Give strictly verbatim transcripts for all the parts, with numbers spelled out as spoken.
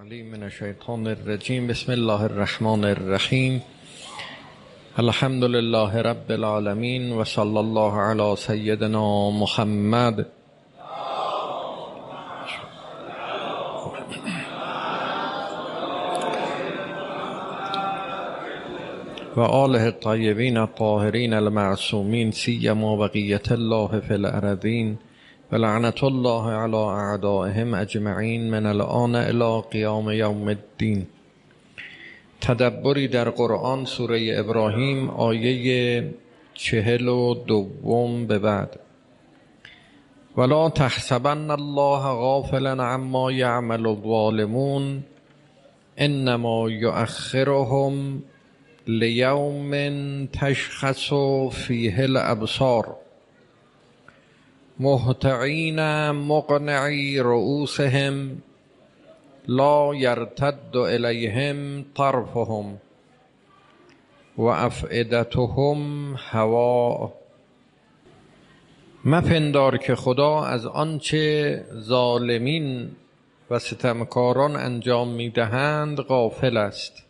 العلیم من الشیطان الرجیم. بسم الله الرحمن الرحیم. الحمد لله رب العالمین و صلی الله علی سیدنا محمد و آله الطیبین الطاهرین المعصومین، سیما بقیة الله فی الارضین و لعنت الله علی اعدائهم اجمعین من الآن الی قیام یوم الدین. تدبری در قرآن، سوره ابراهیم، آیه چهل و دوم به بعد. ولا تحسبن الله غافلا عما یعمل الظالمون انما یؤخرهم لیوم تشخص فیه الابصار مهطعین مقنعی رؤوسهم لا یرتد الیهم طرفهم و افئدتهم هواء. مپندار که خدا از آنچه ظالمین و ستمکاران انجام میدهند غافل است.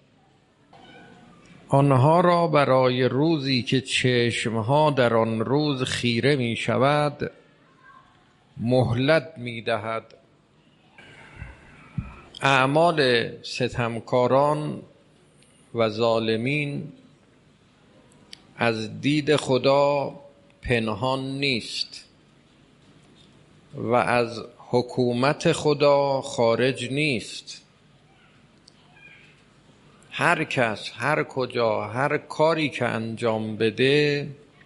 آنها را برای روزی که چشمها در آن روز خیره می شود مهلت می دهد. اعمال ستمکاران و ظالمین از دید خدا پنهان نیست و از حکومت خدا خارج نیست. هر کس هر کجا هر کاری که انجام بده،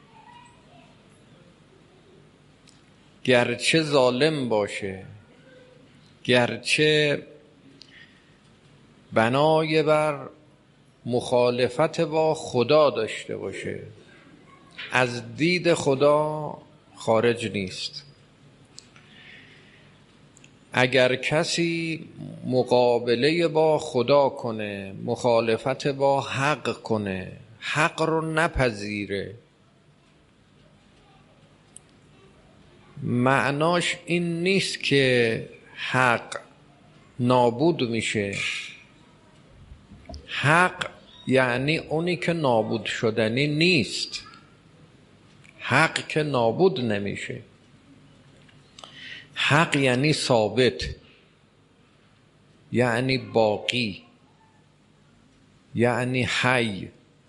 گرچه ظالم باشه، گرچه بنای بر مخالفت با خدا داشته باشه، از دید خدا خارج نیست. اگر کسی مقابله با خدا کنه، مخالفت با حق کنه، حق رو نپذیره، معناش این نیست که حق نابود میشه. حق یعنی اونی که نابود شدنی نیست. حق که نابود نمیشه. حق یعنی ثابت، یعنی باقی، یعنی حی،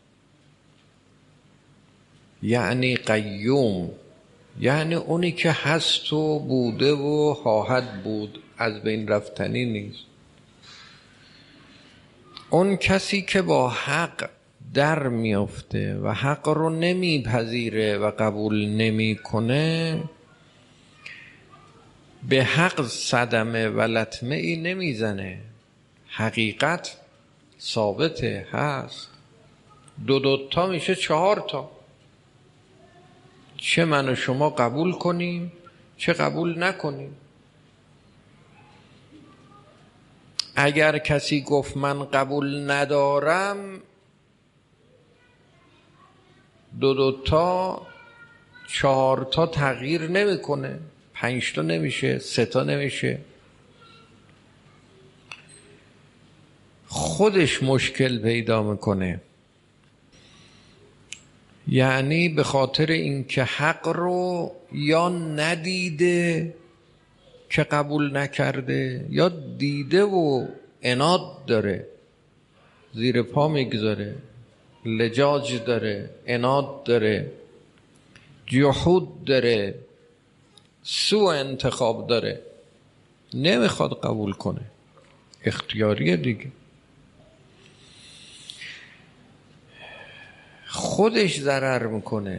یعنی قیوم، یعنی اونی که هست و بوده و خواهد بود، از بین رفتنی نیست. اون کسی که با حق در میفته و حق رو نمیپذیره و قبول نمیکنه، به حق صدمه و لطمه ای نمیزنه. حقیقت ثابته، هست. دو دوتا میشه چهار تا. چه من و شما قبول کنیم چه قبول نکنیم. اگر کسی گفت من قبول ندارم، دو دوتا چهار تا تغییر نمیکنه، پنج تا نمیشه، سه تا نمیشه. خودش مشکل پیدا میکنه. یعنی به خاطر اینکه حق رو یا ندیده که قبول نکرده، یا دیده و عناد داره، زیر پا میگذاره، لجاج داره، عناد داره، جحود داره، سوء انتخاب داره، نمیخواد قبول کنه. اختیاریه دیگه. خودش ضرر میکنه.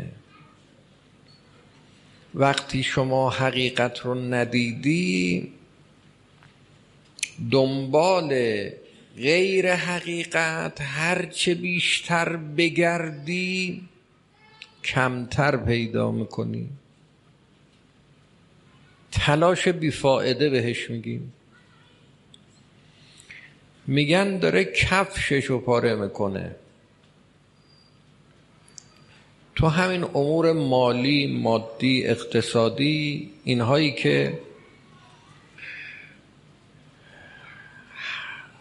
وقتی شما حقیقت رو ندیدی، دنبال غیر حقیقت هرچه بیشتر بگردی کمتر پیدا میکنی. تلاش بیفایده بهش میگیم. میگن داره کفششو پاره میکنه. تو همین امور مالی، مادی، اقتصادی، اینهایی که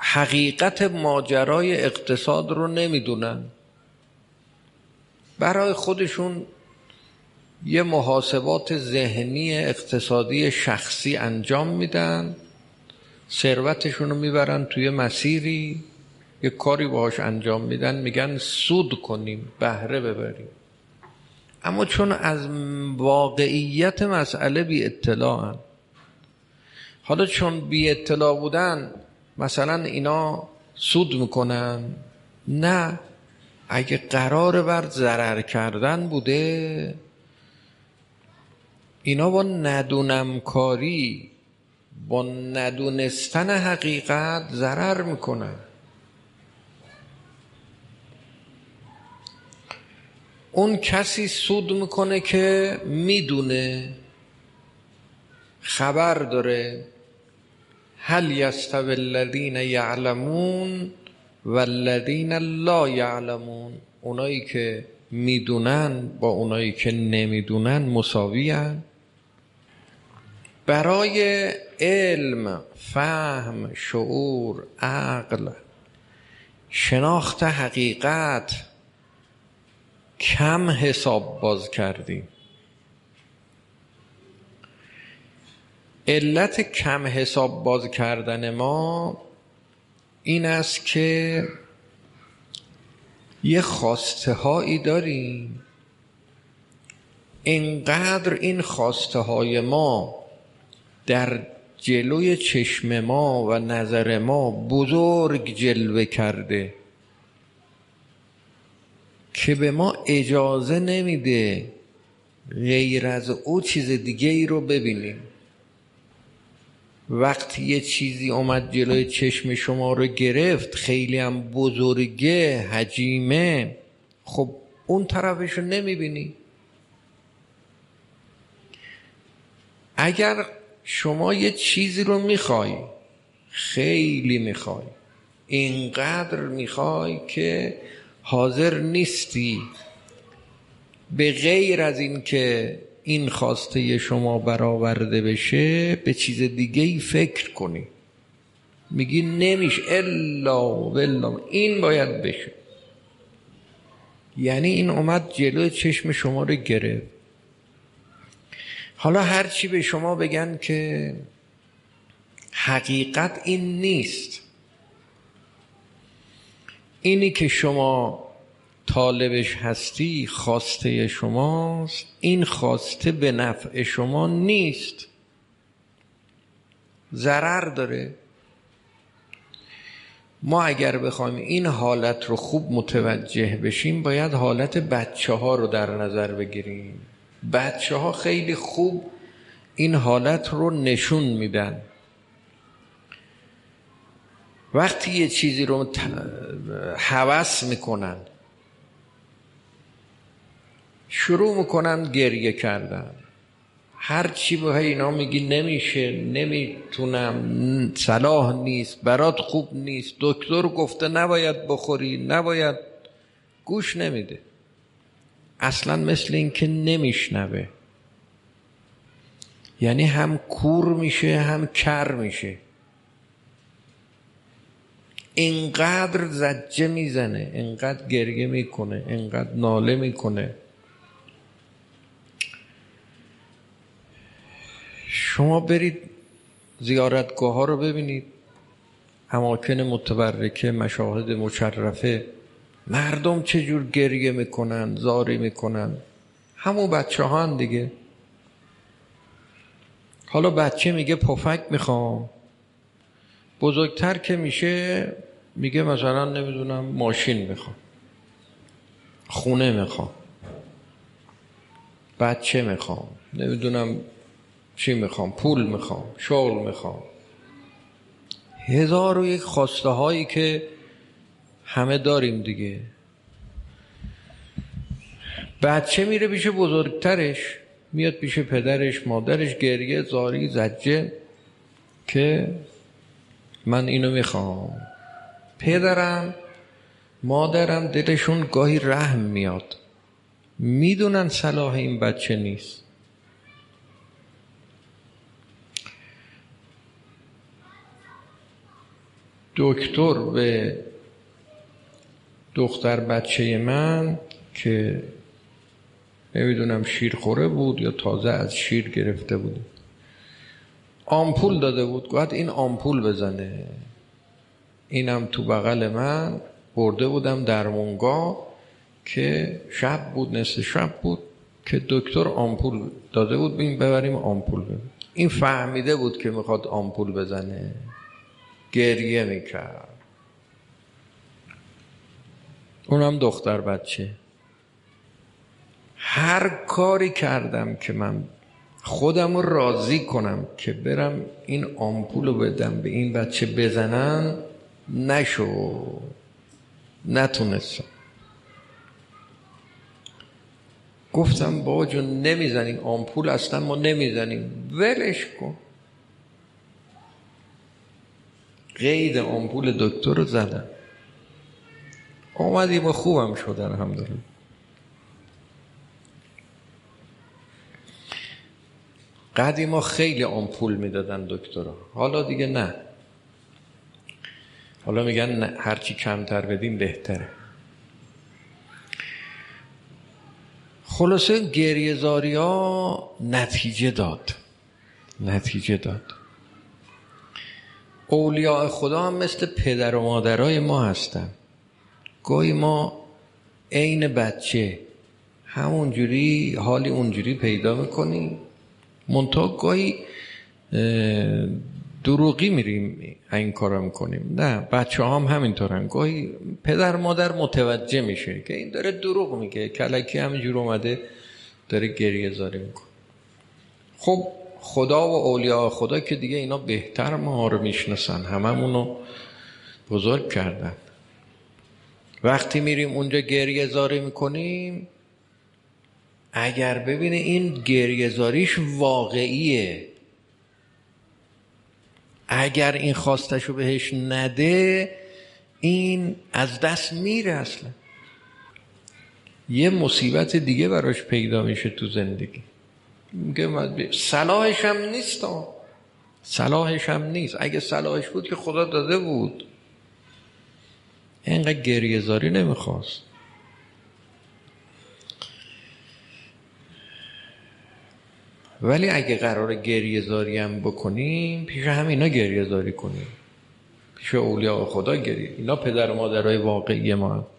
حقیقت ماجرای اقتصاد رو نمیدونن، برای خودشون یه محاسبات ذهنی اقتصادی شخصی انجام میدن، ثروتشون رو میبرن توی مسیری، یه کاری باهاش انجام میدن، میگن سود کنیم، بهره ببریم. اما چون از واقعیت مسئله بی اطلاعن، حالا چون بی اطلاع بودن مثلا اینا سود میکنن؟ نه، اگه قرار بر ضرر کردن بوده، اینا با ندونم کاری، با ندونستن حقیقت ضرر میکنن. اون کسی سود میکنه که میدونه، خبر داره. هل یستوی الذین یعلمون والذین لا یعلمون، اونایی که میدونن با اونایی که نمیدونن مساوی هن؟ برای علم، فهم، شعور، عقل، شناخت حقیقت کم حساب باز کردیم. علت کم حساب باز کردن ما این است که یه خواسته هایی داریم، اینقدر این خواسته های ما در جلوی چشم ما و نظر ما بزرگ جلوه کرده که به ما اجازه نمیده غیر از او چیز دیگه ای رو ببینیم. وقتی یه چیزی اومد جلوی چشم شما رو گرفت، خیلی هم بزرگه، حجیمه، خب اون طرفش رو نمیبینی. اگر شما یه چیزی رو میخوای، خیلی میخوای، اینقدر میخوای که حاضر نیستی به غیر از این که این خواسته شما برآورده بشه به چیز دیگه ای فکر کنی، میگی نمیشه، الا والله این باید بشه. یعنی این اومد جلوی چشم شما رو گرفت. حالا هرچی به شما بگن که حقیقت این نیست، اینی که شما طالبش هستی خواسته شماست، این خواسته به نفع شما نیست، ضرر داره. ما اگر بخوایم این حالت رو خوب متوجه بشیم باید حالت بچه ها رو در نظر بگیریم. بچه ها خیلی خوب این حالت رو نشون میدن. وقتی یه چیزی رو هوس میکنن، شروع میکنن گریه کردن، هر چی به اینا میگی نمیشه، نمیتونم، صلاح نیست، برات خوب نیست، دکتر گفته نباید بخوری، نباید، گوش نمیده. اصلا مثل این که نمیشنوه. یعنی هم کور میشه هم کر میشه. اینقدر زجه میزنه، اینقدر گریه میکنه، اینقدر ناله میکنه. شما برید زیارتگاه ها رو ببینید، اماکن متبرکه، مشاهد مشرفه، مردم چجور گریه میکنن، زاری میکنن. همون بچه ها هم دیگه. حالا بچه میگه پفک میخوام، بزرگتر که میشه میگه مثلا نمیدونم ماشین میخوام، خونه میخوام، بچه میخوام، نمیدونم چی میخوام، پول میخوام، شغل میخوام، هزار و یک خواسته هایی که همه داریم دیگه. بچه میره پیش بزرگترش، میاد پیش پدرش، مادرش، گریه، زاری، زجه که من اینو میخوام. پدرم مادرم دلشون گاهی رحم میاد، میدونن صلاح این بچه نیست. دکتر به دختر بچه من که نمیدونم شیر خوره بود یا تازه از شیر گرفته بود، آمپول داده بود، گفت این آمپول بزنه. اینم تو بغل من برده بودم درمونگاه که شب بود، نصف شب بود که دکتر آمپول داده بود ببین ببریم آمپول بزنه. این فهمیده بود که میخواد آمپول بزنه، گریه میکرد. اونم دختر بچه. هر کاری کردم که من خودم رو راضی کنم که برم این آمپول رو بدم به این بچه بزنن، نشو، نتونستم. گفتم بابا جون نمیزنیم آمپول، اصلا ما نمیزنیم، ولش کن. قید آمپول دکتر رو زدم، آمدیم و خوبم شد الحمدلله. قدیما خیلی آمپول میدادن دکترها، حالا دیگه نه. حالا میگن نه، هرچی کمتر بدیم بهتره. خلاصه گریه زاری ها نتیجه داد نتیجه داد اولیاء خدا هم مثل پدر و مادرای ما هستن. گاهی ما عین بچه همونجوری حالی اونجوری پیدا میکنیم، منتها گاهی دروغی میریم این کارا میکنیم. نه، بچه هم همینطورن. گاهی پدر مادر متوجه میشه که این داره دروغ میگه، کلکی همینجور اومده داره گریه زاری میکنه. خب خدا و اولیاء خدا که دیگه اینا بهتر ما رو میشناسن، هممونو بزرگ کردن. وقتی میریم اونجا گریه زاری میکنیم، اگر ببینه این گریه زاریش واقعیه، اگر این خواستشو بهش نده این از دست میره. اصلا یه مصیبت دیگه براش پیدا میشه تو زندگی، میگه صلاحش هم نیست. صلاحش هم نیست. اگه صلاحش بود که خدا داده بود. اینقدر گریه زاری نمیخواست. ولی اگه قراره گریه زاری هم بکنیم، پیش همینا گریه زاری کنیم، پیش اولیاء خدا گریه. اینا پدر و مادرای واقعی ما هم.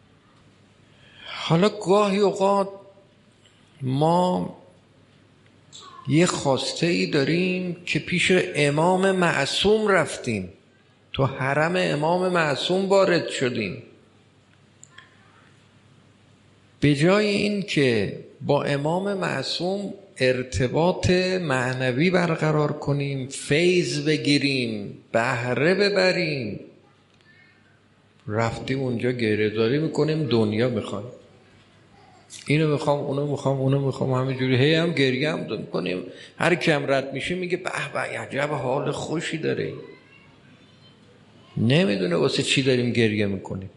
حالا گاهی اوقات ما یه خواسته ای داریم که پیش امام معصوم رفتیم، تو حرم امام معصوم وارد شدیم. به جای این که با امام معصوم ارتباط معنوی برقرار کنیم، فیض بگیریم، بهره ببریم، رفتیم اونجا گریه زاری میکنیم، دنیا میخوایم، اینو میخوام، اونو میخوام، اونو میخوام، همینجوری هی هم گریه هم میکنیم. هر کی هم رد میشه میگه به به عجب حال خوشی داره. نمیدونه واسه چی داریم گریه میکنیم.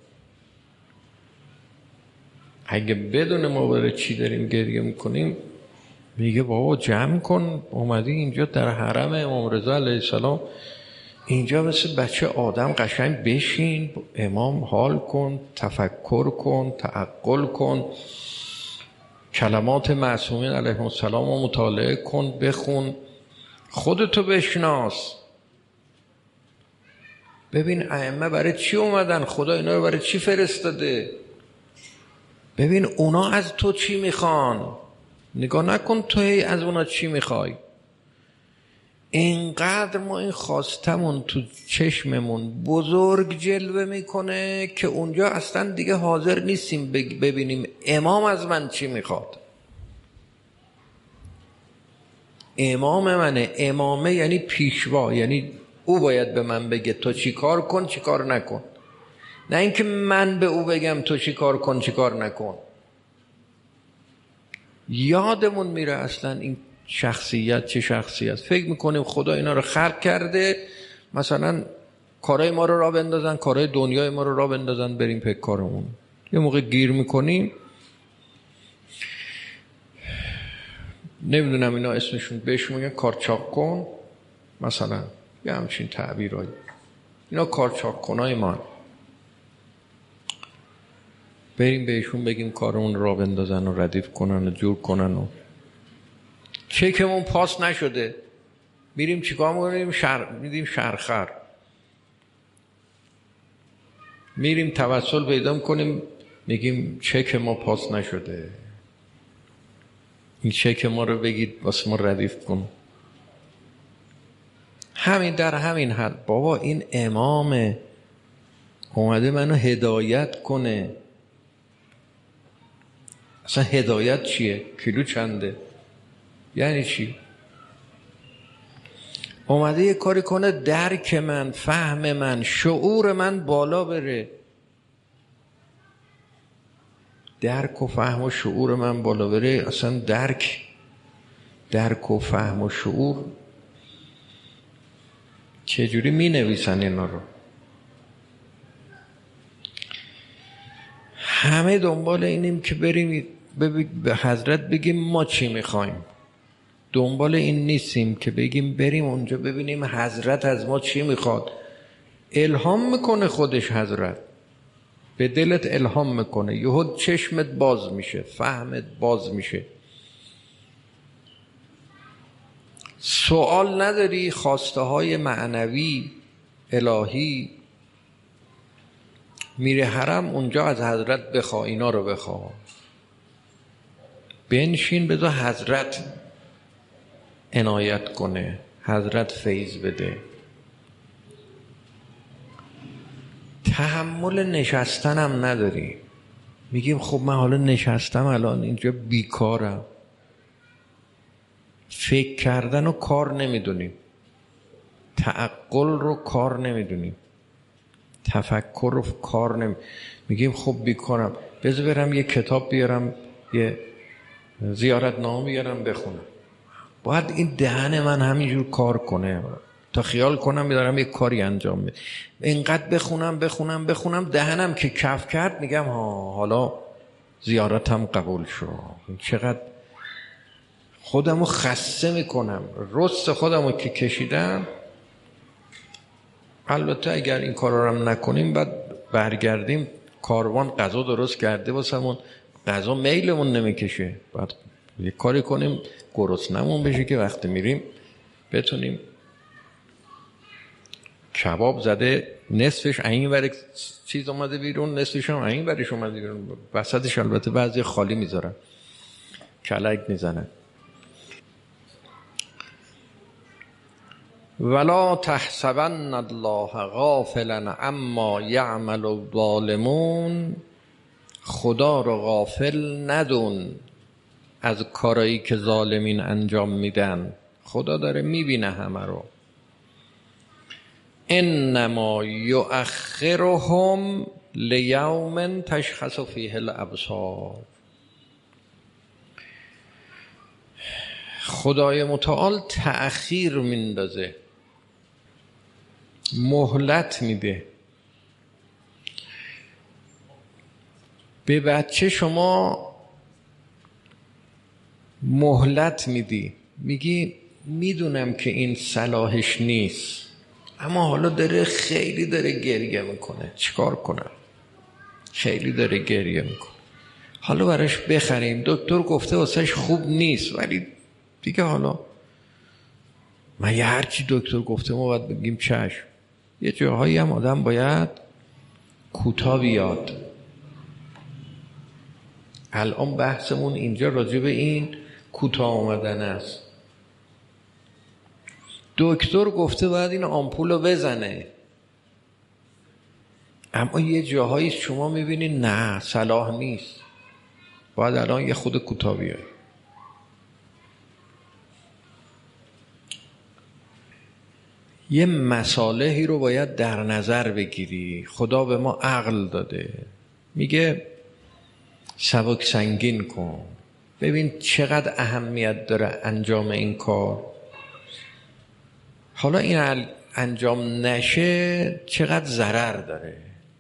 اگه بدونه ما برای چی داریم گریه میکنیم، میگه بابا جمع کن، اومدی اینجا در حرم امام رضا علیه السلام، اینجا مثل بچه آدم قشنگ بشین، امام حال کن، تفکر کن، تعقل کن، کلمات معصومین علیهم السلام رو مطالعه کن، بخون، خودتو بشناس، ببین ائمه برای چی اومدن، خدا اینا رو برای چی فرستاده، ببین اونا از تو چی میخوان، نگاه نکن تو هی از اونا چی میخوای. اینقدر ما این خواستمون تو چشممون بزرگ جلوه میکنه که اونجا اصلا دیگه حاضر نیستیم ببینیم امام از من چی میخواد. امام منه، امامه یعنی پیشوا، یعنی او باید به من بگه تو چی کار کن چی کار نکن، نه اینکه من به او بگم تو چی کار کن چی کار نکن. یادمون میره اصلا این شخصیت چه شخصیت. فکر میکنیم خدا اینا رو خلق کرده مثلا کارهای ما رو راه بندازن، کارهای دنیای ما رو راه بندازن، بریم پک کارمون. یه موقع گیر میکنیم، نمیدونم اینا اسمشون بهش میگن کارچاق کن مثلا، یه همچین تعبیرایی. اینا کارچاکنای ما، بریم بهشون بگیم کارمون را بندازن و ردیف کنن و جور کنن و چکمون پاس نشده، میریم چیکار میکنیم؟ شر... میدیم شرخر، میریم توسل پیدا کنیم، میگیم چک ما پاس نشده، این چک ما رو بگید واسه ما ردیف کن. همین در همین حد. بابا این امام اومده منو هدایت کنه. اصلا هدایت چیه؟ کیلو چنده؟ یعنی چی؟ اومده یه کاری کنه درک من، فهم من، شعور من بالا بره. درک و فهم و شعور من بالا بره. اصلا درک درک و فهم و شعور چجوری می نویسن اینا رو؟ همه دنبال اینیم که بریم به حضرت بگیم ما چی میخوایم. دنبال این نیستیم که بگیم بریم اونجا ببینیم حضرت از ما چی میخواد. الهام میکنه خودش، حضرت به دلت الهام میکنه، یهو چشمت باز میشه، فهمت باز میشه. سوال نداری، خواسته های معنوی الهی، میره حرم اونجا از حضرت بخوا، اینا رو بخوا، بنشین بذار حضرت عنایت کنه، حضرت فیض بده. تحمل نشستنم نداری، میگیم خب من حالا نشستم الان اینجا بیکارم. فکر کردن رو کار نمیدونیم، تعقل رو کار نمیدونیم، تفکر رو کار نمی میگیم خب بیکارم، بذار برم یه کتاب بیارم، یه زیارت نامه بیارم بخونم. باید این دهن من همینجور کار کنه تا خیال کنم میدارم یه کاری انجام میده. اینقدر بخونم بخونم بخونم دهنم که کف کرد میگم ها حالا زیارتم قبول شد. چقدر خودمو خسته میکنم، رست خودمو که کشیدم. البته اگر این کارا رو هم نکنیم بعد برگردیم کاروان غذا درست کرده واسمون، غذا میلمون نمیکشه، بعد یه کاری کنیم گرسنمون بشه که وقتی میریم بتونیم. کباب زده نصفش این ور چیز اومده بیرون، نصفش هم این ورش اومده بیرون، وسطش البته بعضی خالی میذارن، کلک میزنن. ولا تحسبن الله غافلا عما یعمل الظالمون، خدا رو غافل ندون از کارایی که ظالمین انجام میدن. خدا داره میبینه همه رو. انما یؤخرهم لیوم تشخص فیه الابصار. خدای متعال تأخیر میندازه، مهلت میده. به بچه شما مهلت میدی، میگی میدونم که این صلاحش نیست اما حالا داره خیلی داره گریه میکنه، چیکار کنم؟ خیلی داره گریه میکنه، حالا براش بخریم، دکتر گفته واسهش خوب نیست ولی دیگه حالا من یه هرچی دکتر گفته ما باید بگیم چشم. یه جاهایی هم آدم باید کوتاه بیاد. الان بحثمون اینجا راجع به این کوتاه آمدن است. دکتر گفته باید این آمپول رو بزنه، اما یه جاهایی شما میبینید نه صلاح نیست، باید الان یه خود کوتاه بیای. یه مصالحی رو باید در نظر بگیری. خدا به ما عقل داده، میگه سبک سنگین کن، ببین چقدر اهمیت داره انجام این کار. حالا این انجام نشه چقدر ضرر داره.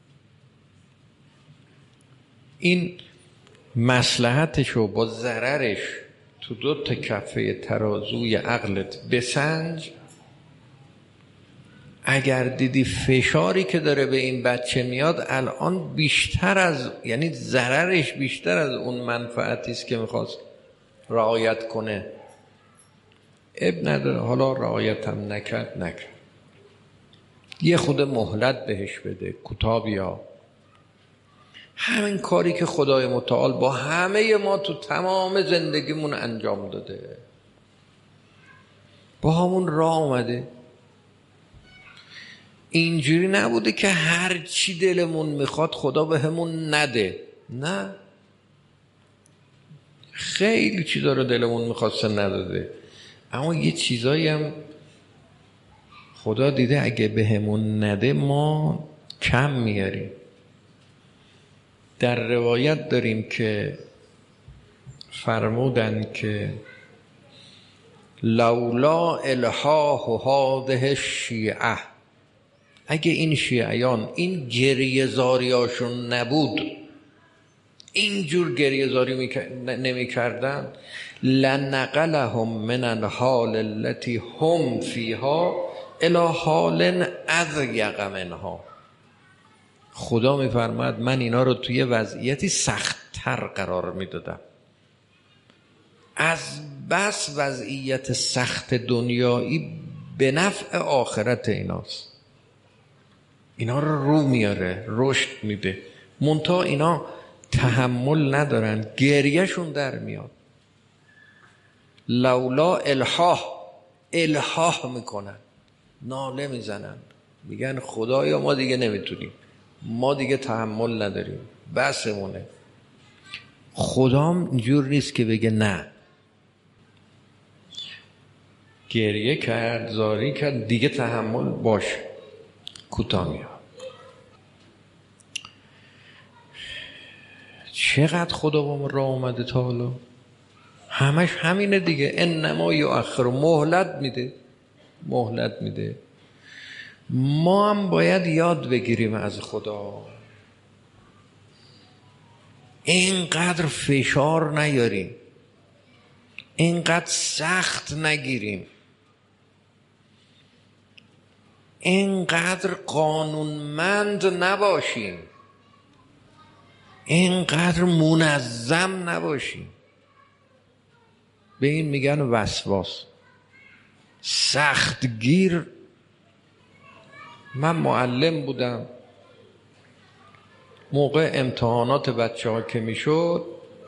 این مصلحتشو با ضررش تو دو تا کفه ترازوی عقلت بسنج. اگر دیدی فشاری که داره به این بچه میاد الان بیشتر از، یعنی ضررش بیشتر از اون منفعتی است که میخواست رعایت کنه، اب نداره، حالا رعایت هم نکرد نکرد، یه خود مهلت بهش بده، کوتاه بیا. همین کاری که خدای متعال با همه ما تو تمام زندگیمون انجام داده، با همون راه اومده. اینجوری نبوده که هر چی دلمون میخواد خدا به همون نده، نه، خیلی چیزا رو دلمون میخواسته نداده، اما یه چیزایی هم خدا دیده اگه به همون نده ما کم میاریم. در روایت داریم که فرمودن که لولا الحاح هذه الشیعه، اگه این شیعیان این گریه زاریاشون نبود، اینجور گریه زاری نمی کردن، لنقلهم من الحال التي هم فیها الی حال اضیق منها. خدا می فرماید من اینا رو توی وضعیتی سخت‌تر قرار می دادم. از بس وضعیت سخت دنیایی به نفع آخرت ایناست، اینا رو رو میاره، رشد میده، منتها اینا تحمل ندارن، گریهشون در میاد. لولا الحاح، الحاح میکنن، ناله میزنن، میگن خدایا ما دیگه نمیتونیم، ما دیگه تحمل نداریم، بسمونه. خدام اینجور نیست که بگه نه، گریه کرد، زاری کرد، دیگه تحمل باش، کوتاه میاد. چقدر خدا با ما راه اومده تا حالا، همش همینه دیگه، انما یؤخر، مهلت میده، مهلت میده. ما هم باید یاد بگیریم از خدا، اینقدر فشار نیاریم، اینقدر سخت نگیریم، اینقدر قانونمند نباشیم، اینقدر منظم نباشیم. به این میگن وسواس، سختگیر. من معلم بودم، موقع امتحانات بچه ها که میشد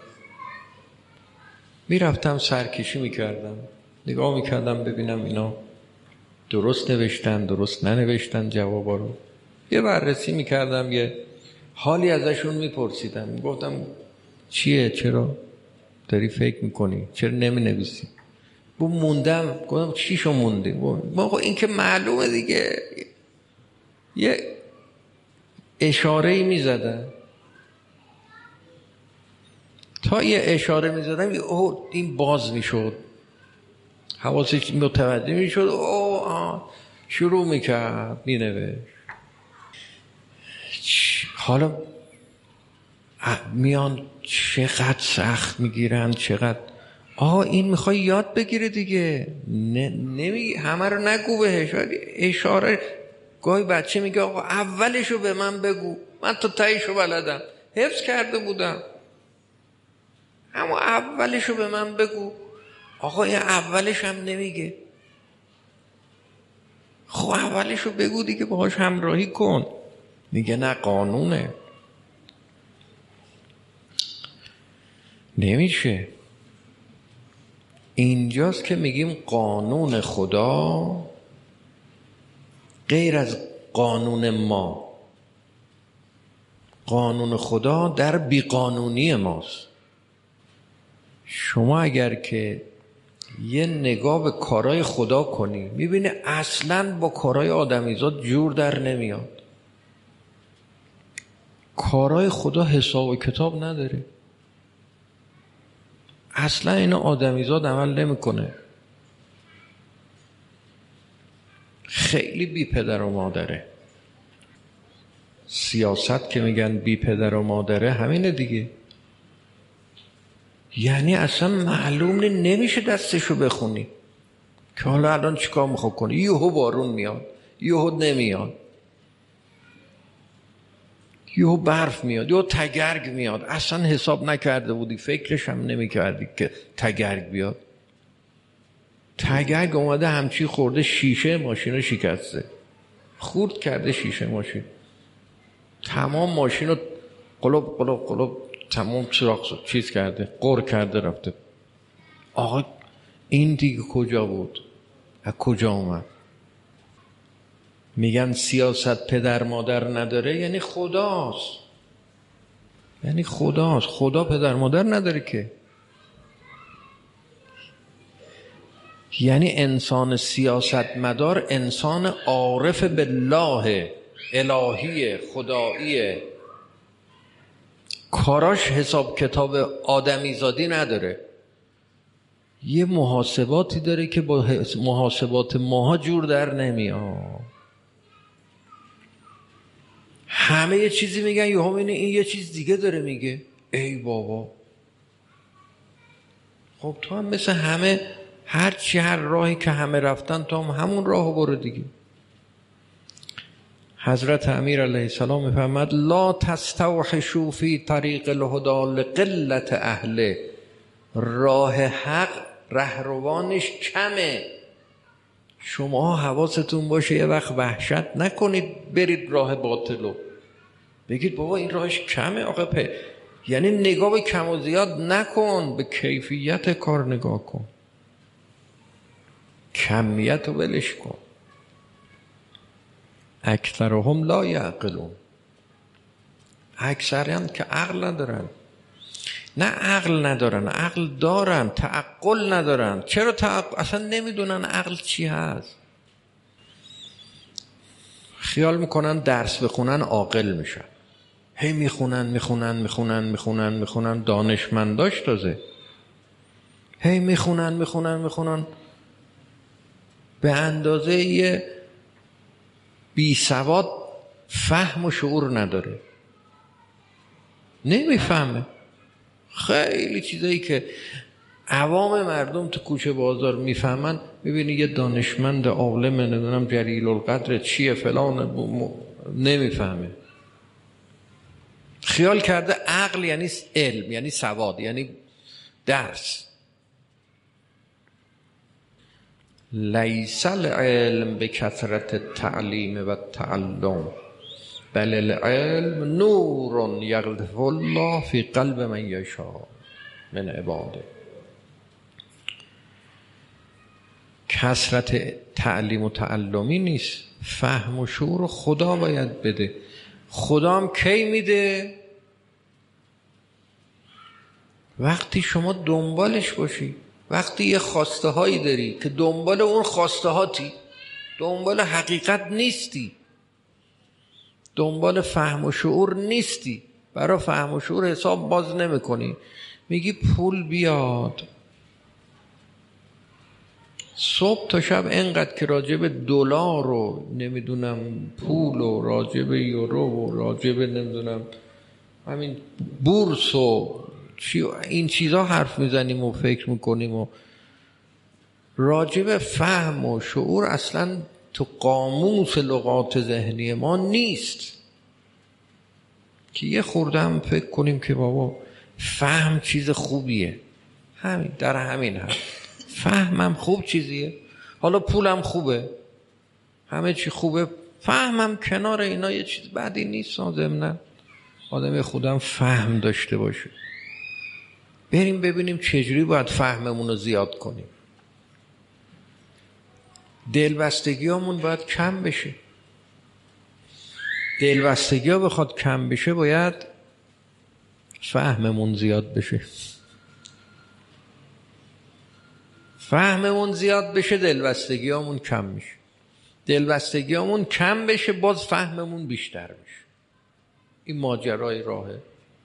میرفتم سرکشی میکردم، نگاه میکردم ببینم اینا درست نوشتن درست ننوشتن جوابا رو، یه بررسی میکردم، یه حالی ازشون میپرسیدم، میگفتم چیه، چرا داری فکر میکنی، چرا نمی نویسی؟ با موندم، گفتم چی شو موندی؟ با این که معلومه دیگه. یه اشاره‌ای میزدن، تا یه اشاره میزدم اوه این باز میشد، حواسش متوجه میشد، اوه شروع میکرد مینوشت. حالا میان چقدر سخت میگیرن، چقدر آه این میخوای یاد بگیره دیگه، نمی همه رو نگو بهش، اشاره. گاهی بچه میگه آقا اولشو به من بگو، من تا تاییشو بلدم، حفظ کرده بودم، اما اولشو به من بگو. آقا این اولش هم نمیگه، خب اولشو بگو دیگه، باهاش همراهی کن. میگه نه قانونه، نمیشه. اینجاست که میگیم قانون خدا غیر از قانون ما، قانون خدا در بیقانونی ماست. شما اگر که یه نگاه به کارهای خدا کنی میبینی اصلاً با کارهای آدمیزاد جور در نمیاد. کارهای خدا حساب و کتاب نداره، اصلا اینو آدمیزاد عمل نمیکنه. خیلی بی پدر و مادره. سیاست که میگن بی پدر و مادره همینه دیگه، یعنی اصلا معلوم نمیشه دستشو بخونی که حالا الان چیکار میخواد کنی. یهو بارون میاد، یهو نمیاد، یهو برف میاد، یهو تگرگ میاد، اصلا حساب نکرده بودی، فکرش هم نمیکردی که تگرگ بیاد. تگرگ اومده همچی خورده شیشه ماشین رو شکسته، خورد کرده شیشه ماشین، تمام ماشین رو قلب قلب قلب تمام سوراخ چیز کرده، قر کرده رفته. آقا این دیگه کجا بود؟ از کجا اومد؟ میگن سیاست پدر مادر نداره، یعنی خداست، یعنی خداست. خدا پدر مادر نداره که. یعنی انسان سیاست مدار انسان عارف بالله، الهی، خداییه، کاراش حساب کتاب آدمی زادی نداره، یه محاسباتی داره که با محاسبات ماها جور در نمیاد. همه یه چیزی میگن، یهو میبینی این یه چیز دیگه داره میگه. ای بابا، خب تو هم مثل همه، هر چی هر راهی که همه رفتن تو هم همون راهو برو دیگه. حضرت امیر علیه السلام میفرماد لا تستوحشوا فی طریق الهدی لقلت اهله. راه حق رهروانش کمه، شما حواستون باشه یه وقت وحشت نکنید برید راه باطلو، بگید بابا این راهش کمه آقا په. یعنی نگاه به کم و زیاد نکن، به کیفیت کار نگاه کن، کمیت رو ولش کن. اکثرهم لا یعقلون، اکثریان که عقل ندارن. نه عقل ندارن، عقل دارن، تعقل ندارن. چرا تعقل؟ اصلا نمیدونن عقل چی هست. خیال میکنن درس بخونن عاقل میشن، هی میخونن میخونن میخونن میخونن میخونن دانشمنداش تازه، هی میخونن میخونن میخونن به اندازه یه بی سواد فهم و شعور نداره، نمیفهمه. خیلی چیزایی که عوام مردم تو کوچه بازار میفهمن، میبینی یه دانشمند عالم نمیدونم جلیل القدر چیه فلان نمیفهمه. خیال کرده عقل یعنی علم، یعنی سواد، یعنی درس. لیس العلم به کثرت تعلیم و تعلم بل العلم نور یقذف الله فی قلب من یشاء من عباده. کثرت تعلیم و تعلمی نیست، فهم و شعور خدا باید بده. خدا هم کی میده؟ وقتی شما دنبالش باشی، وقتی یه خواسته هایی داری که دنبال اون خواسته هاتی، دنبال حقیقت نیستی، دنبال فهم و شعور نیستی، برای فهم و شعور حساب باز نمی کنی، میگی پول بیاد. صبح تا شب اینقدر که راجع به دلار و نمیدونم پول و راجع به یورو و راجع به نمیدونم همین بورس و این چیزا حرف میزنیم و فکر میکنیم و راجع به فهم و شعور اصلا تو قاموس لغات ذهنی ما نیست که یه خورده هم فکر کنیم که بابا فهم چیز خوبیه. همین در همین هم فهمم خوب چیزیه، حالا پولم خوبه، همه چی خوبه، فهمم کنار اینا یه چیز بدی نیست. ضمناً آدم خودم فهم داشته باشه. بریم ببینیم چجوری باید فهممون رو زیاد کنیم. دلبستگی همون باید کم بشه. دلبستگی ها بخواد کم بشه باید فهممون زیاد بشه. فهممون زیاد بشه دلبستگی همون کم میشه. دلبستگی همون کم بشه باز فهممون بیشتر میشه. این ماجرای راهه.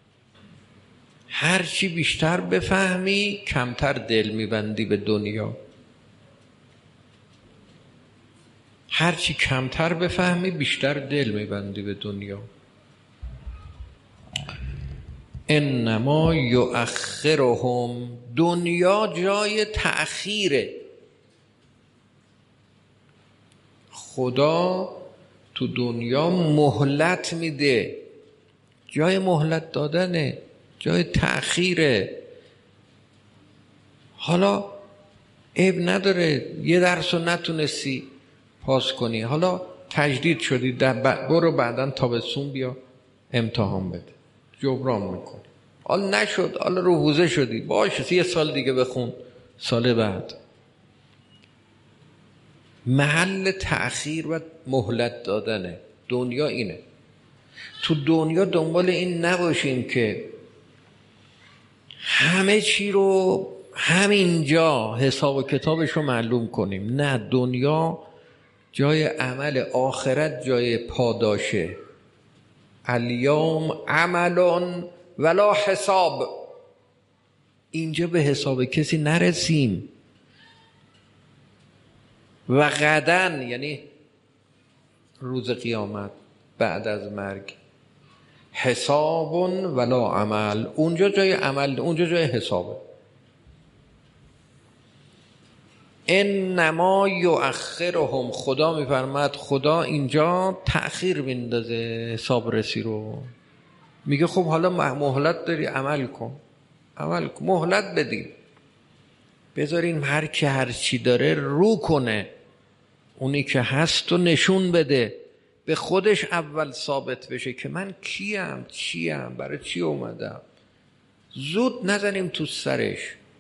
هر چی بیشتر بفهمی کمتر دل میبندی به دنیا، هر چی کمتر بفهمی بیشتر دل میبندی به دنیا. انما یؤخرهم، دنیا جای تأخیره. خدا تو دنیا مهلت میده، جای مهلت دادنه، جای تأخیره. حالا عیب نداره یه درس رو نتونستی پاس کنی، حالا تجدید شدی، در برو بعداً تابستون بیا امتحان بده، جبران میکنی. حالا نشد، حالا رو حوزه شدی، باشه یه سال دیگه بخون، سال بعد. محل تأخیر و مهلت دادنه دنیا. اینه تو دنیا دنبال این نباشیم که همه چی رو همینجا حساب و کتابش رو معلوم کنیم. نه، دنیا جای عمل، آخرت جای پاداشه. الیوم عملون ولا حساب. اینجا به حساب کسی نرسیم. و غدن یعنی روز قیامت بعد از مرگ، حساب ولا عمل. اونجا جای عمل، اونجا جای حسابه. انما یؤخرهم، خدا میفرماد خدا اینجا تأخیر میندازه حساب رسی رو. میگه خب حالا مهلت داری، عمل کن، عمل کن، مهلت بدیم، بذارین هر کی هر چی داره رو کنه، اونی که هست و نشون بده، به خودش اول ثابت بشه که من کیم، چیم، برای چی اومدم. زود نزنیم تو سرش،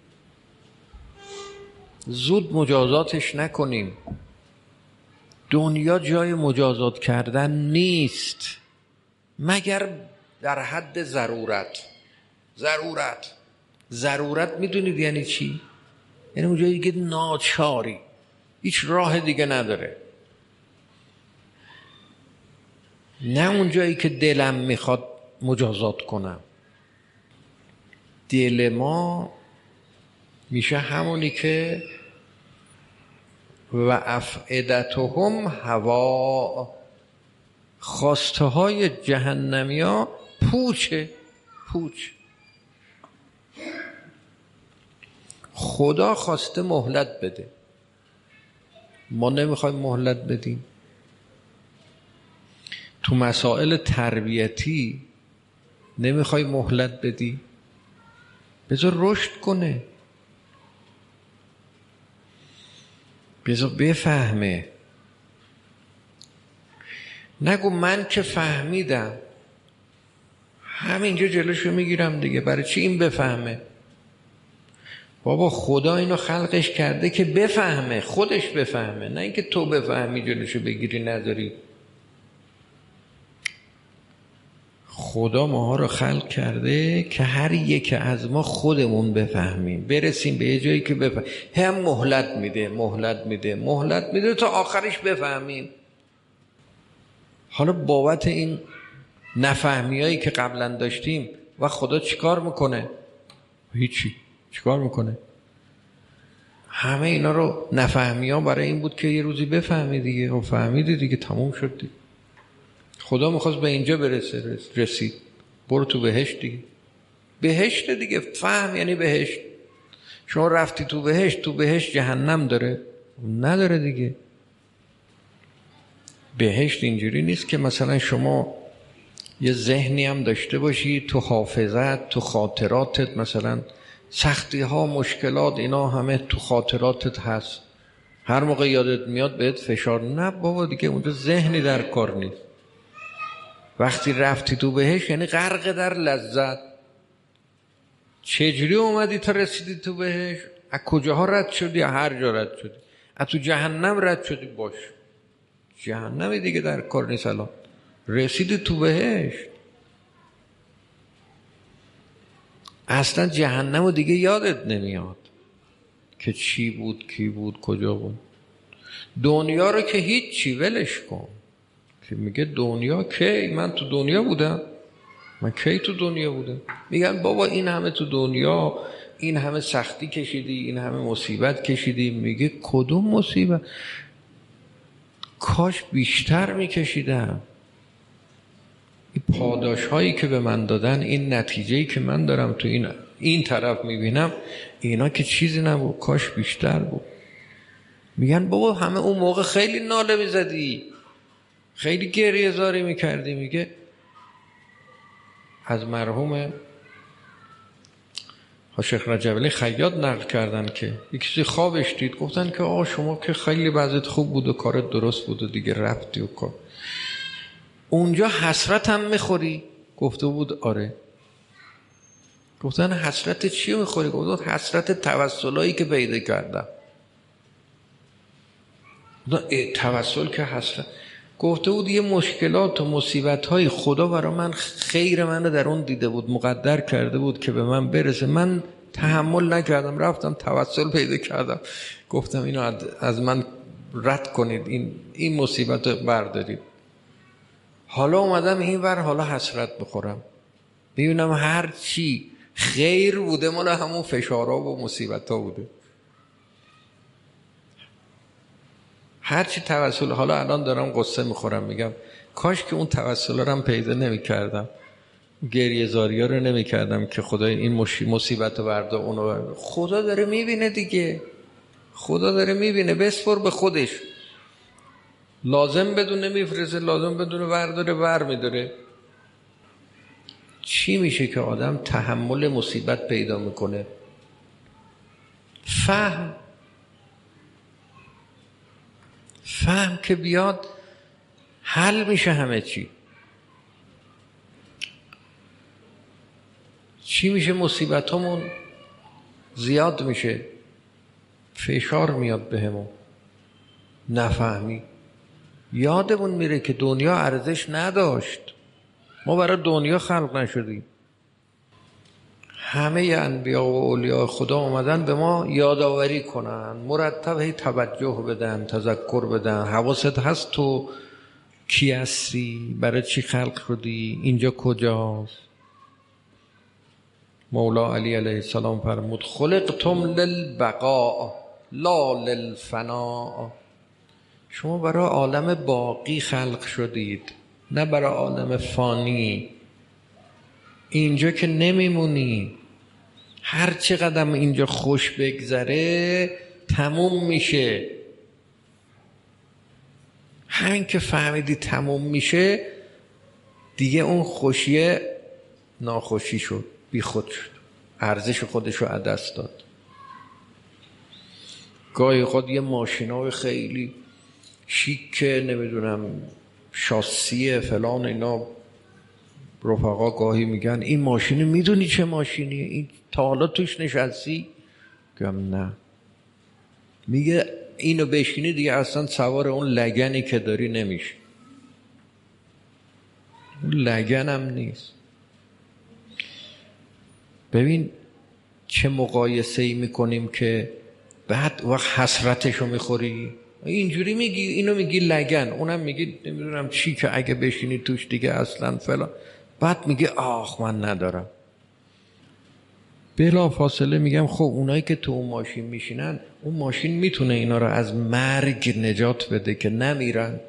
زود مجازاتش نکنیم. دنیا جای مجازات کردن نیست مگر در حد ضرورت. ضرورت ضرورت میدونید یعنی چی؟ یعنی اون جایی که ناچاری، هیچ راه دیگه نداره. نه اون جایی که دلم میخواد مجازات کنم. دل ما میشه همونی که و افئدتهم هوا، خواسته های جهنمی ها پوچه، پوچ. خدا خواسته مهلت بده، ما نمیخوایم مهلت بدیم. تو مسائل تربیتی نمیخوای مهلت بدی، بذار رشد کنه، بذار بفهمه. نگو من که فهمیدم همینجا جلوشو میگیرم دیگه، برای چی این بفهمه؟ بابا خدا اینو خلقش کرده که بفهمه، خودش بفهمه، نه اینکه تو بفهمی جلوشو بگیری نداری. خدا ماها رو خلق کرده که هر یک از ما خودمون بفهمیم، برسیم به یه جایی که بفهم. هم مهلت میده، مهلت میده، مهلت میده تا آخرش بفهمیم. حالا بابت این نفهمیایی که قبلا داشتیم و خدا چیکار میکنه؟ هیچی. چیکار میکنه؟ همه اینا رو نفهمی ها برای این بود که یه روزی بفهمی دیگه. و فهمیدی دیگه، تموم شد دیگه. خدا میخواست به اینجا برسه، رسید، برو تو بهشت دیگه. بهشت دیگه، فهم یعنی بهشت. شما رفتی تو بهشت، تو بهشت جهنم داره؟ نداره دیگه. بهشت اینجوری نیست که مثلا شما یه ذهنی هم داشته باشی، تو حافظت، تو خاطراتت مثلا سختی ها، مشکلات، اینا همه تو خاطراتت هست، هر موقع یادت میاد بهت فشار. نه بابا دیگه، اونجا ذهنی در کار نیست. وقتی رفتی تو بهشت یعنی غرق در لذت. چجوری اومدی تا رسیدی تو بهشت؟ از کجاها رد شدی؟ هر جا رد شدی. از تو جهنم رد شدی، باش، جهنمی دیگه در کار نیست. الان رسیدی تو بهشت، اصلا جهنم رو دیگه یادت نمیاد که چی بود، کی بود، کجا بود. دنیا رو که هیچ چی، ولش کن. که میگه دنیا کی؟ من تو دنیا بودم؟ من کی تو دنیا بودم؟ میگن بابا این همه تو دنیا، این همه سختی کشیدی، این همه مصیبت کشیدی. میگه کدوم مصیبت؟ کاش بیشتر میکشیدم. این پاداش هایی که به من دادن، این نتیجه‌ای که من دارم تو این این طرف میبینم، اینا که چیزی نبود، کاش بیشتر بود. میگن بابا همه اون موقع خیلی ناله میزدی، خیلی گریه زاری میکردی. میگه از مرحوم شیخ رجب علی خیاط نقل کردن که یکی خوابش دید، گفتن که آقا شما که خیلی وضعیت خوب بود و کارت درست بود و دیگه رفتی و کار، اونجا حسرت هم میخوری؟ گفته بود آره. گفتن حسرت چی میخوری؟ گفت حسرت توسلایی که پیدا کردم. توسل که حسرت. گفته بود یه مشکلات و مصیبت های خدا برای من خیر منو در اون دیده بود، مقدر کرده بود که به من برسه، من تحمل نکردم، رفتم توسل پیدا کردم، گفتم اینو از من رد کنید، این این مصیبت رو بردارید. حالا اومدم این ور، حالا حسرت بخورم، ببینم هر چی خیر بوده مال همون فشارها و مصیبت‌ها بوده. هر چی توسل، حالا الان دارم قصه میخورم، میگم کاش که اون توسل رو هم پیدا نمی‌کردم، گریه زاریا رو نمی‌کردم که خدا این مصیبت رو بردا اونو بردا. خدا داره میبینه دیگه، خدا داره میبینه، بسپر به خودش. لازم بدونه میفرسته، لازم بدونه برداره بر میداره. چی میشه که آدم تحمل مصیبت پیدا میکنه؟ فهم فهم که بیاد حل میشه همه چی. چی میشه؟ مصیبت همون زیاد میشه، فشار میاد بهمون، نفهمی. یادمون میره که دنیا ارزش نداشت، ما برای دنیا خلق نشدیم. همه انبیا و اولیاء خدا اومدن به ما یادآوری کنن، مرتب هی توجه بدن، تذکر بدن. حواست هست تو کی هستی، برای چی خلق شدی، اینجا کجاست؟ مولا علی علیه السلام فرمود خلقتم للبقاء لا للفناء. شما برای عالم باقی خلق شدید، نه برای عالم فانی. اینجا که نمیمونی، هر چقدر اینجا خوش بگذره تموم میشه. همین که فهمیدی تموم میشه دیگه اون خوشیه ناخوشی شد، بی خود شد، ارزش خودش رو از دست داد. گاهی خود یه ماشینای خیلی شیکه، نمیدونم شاسیه فلان، اینا رفقا گاهی میگن این ماشین میدونی چه ماشینیه، این تا حالا توش نشستی؟ گم نه. میگه اینو بشینی دیگه اصلا سوار اون لگنی که داری نمیشه. اون لگنم نیست. ببین چه مقایسه ای میکنیم که بعد وقت حسرتشو میخوری. اینجوری میگی، اینو میگی لگن، اونم میگی نمیدونم چی که اگه بشینی توش دیگه اصلا فلان، بعد میگه آخ من ندارم. بلا فاصله میگم خب اونایی که تو اون ماشین میشینن، اون ماشین میتونه اینا رو از مرگ نجات بده که نمیرن،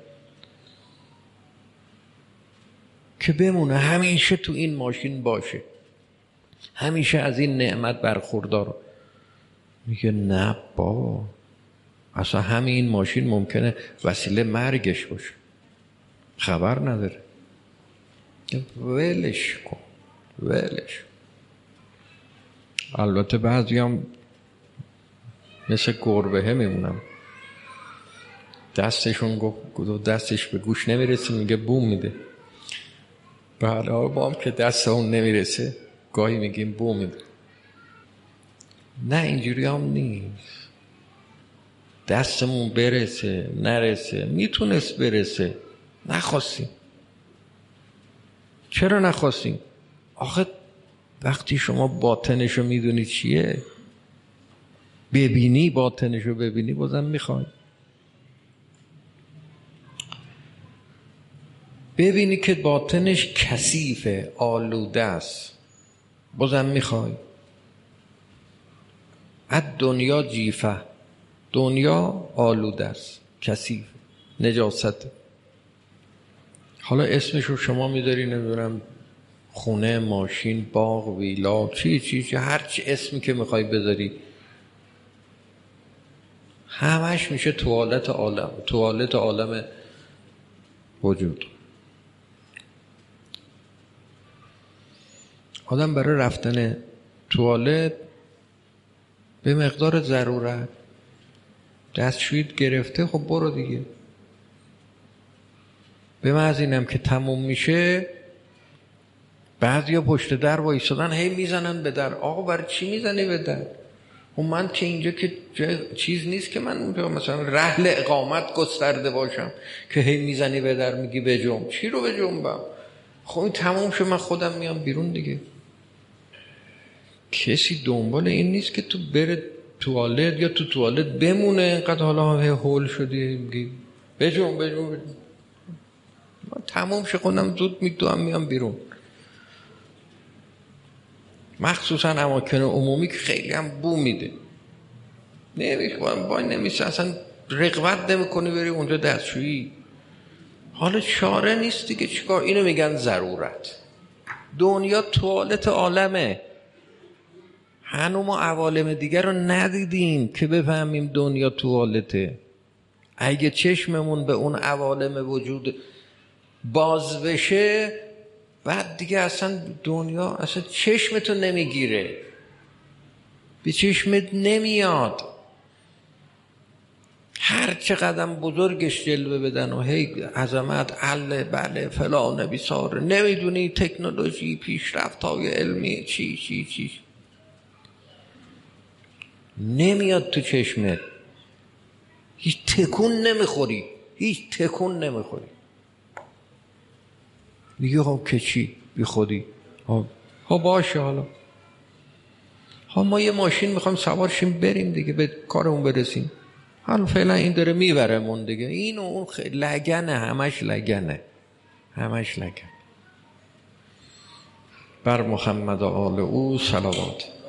که بمونه همیشه تو این ماشین باشه، همیشه از این نعمت برخوردار. میگه نه بابا، اصلا همین ماشین ممکنه وسیله مرگش باشه، خبر نداره. ولش کن، ولش. البته بعضی هم مثل گربه میمونن، دستشون گفت دستش به گوش نمیرسه میگه بوم میده. بله با هم که دست اون نمیرسه گاهی میگیم بوم میده. نه اینجوری هم نیست. دستمون برسه نرسه، میتونست برسه، نخواستیم. چرا نخواستیم؟ آخه وقتی شما باطنشو میدونی چیه، ببینی باطنشو ببینی، بازم میخوای ببینی که باطنش کثیفه، آلوده است، بازم میخوای. اد دنیا جیفه، دنیا آلوده است، کثیف، نجاست. حالا اسمشو شما میذاری نمیدونم خونه، ماشین، باغ، ویلا، چی چی چی، هر چی اسمی که میخوای بذاری، همش میشه توالت عالم، توالت عالم وجود. آدم برای رفتن توالت به مقدار ضرورت دستشویی گرفته، خب برو دیگه. به محض اینم که تموم میشه بعضیا پشت در وایسادن هی میزنن به در. آقا برای چی میزنی به در؟ خب من که اینجا که چیز نیست که من مثلا رحل اقامت گسترده باشم که هی میزنی به در میگی بجنب. چی رو بجنبم؟ خب این تموم شد من خودم میام بیرون دیگه. کسی دنبال این نیست که تو بره توالت یا تو توالت بمونه اینقدر حالا هی هول شدی میگی بجنب بجنب. من تموم شد خودم زود میدوام میام بیرون. مخصوصا اماکن عمومی که خیلی هم بو میده، نمیخوام وای نمیشه، اصلا رغبت نمیکنی بری اونجا دستشویی. حالا چاره نیست دیگه، چیکار؟ اینو میگن ضرورت. دنیا توالت عالمه. هنوز ما عوالم دیگر رو ندیدیم که بفهمیم دنیا توالته. اگه چشممون به اون عوالم وجود باز بشه بعد دیگه اصلا دنیا اصلا چشمتو نمیگیره، به چشمت نمیاد. هر چه قدم بزرگش جلوه بدن و هی عظمت عله بله فلان بیساره، نمیدونی تکنولوژی پیشرفت‌های علمی چی چی چی نمیاد تو چشمت، هیچ تکون نمیخوری، هیچ تکون نمیخوری. میگه خب که چی بی خودی؟ ها باشه. حالا ها ما یه ماشین میخوایم سوارشیم بریم دیگه به کارمون برسیم. حالا فعلا این داره میبرمون دیگه. این و اون خیلی لگنه، همش لگنه، همش لگن. بر محمد و آل او صلوات.